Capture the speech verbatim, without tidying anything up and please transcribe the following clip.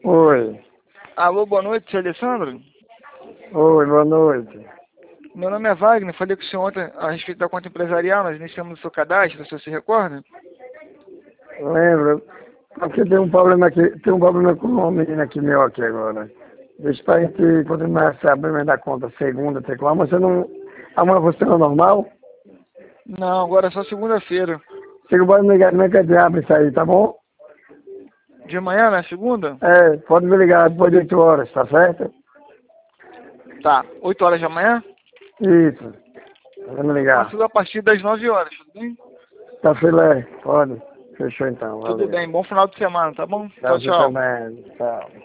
Oi. Alô, boa noite, senhor Alessandro? Oi, boa noite. Meu nome é Wagner, falei com o senhor ontem a respeito da conta empresarial, nós iniciamos o seu cadastro, o senhor se recorda? Lembro. Porque tem um problema aqui, tem um problema com uma menina aqui meu aqui agora. Deixa pra gente continuar esse abrimento da conta segunda, terça, mas você não. Amanhã funciona normal? Não, agora é só segunda-feira. Você pode me ligar como é que a gente abre isso aí, tá bom? De manhã, na segunda? É, pode me ligar depois de oito horas, tá certo? Tá, oito horas da manhã? Isso. Pode me ligar. Consigo a partir das nove horas, tudo bem? Tá filé? Pode. Fechou então, Tudo valeu. bem, bom final de semana, tá bom? Pra Tchau, você tchau. também. Tchau.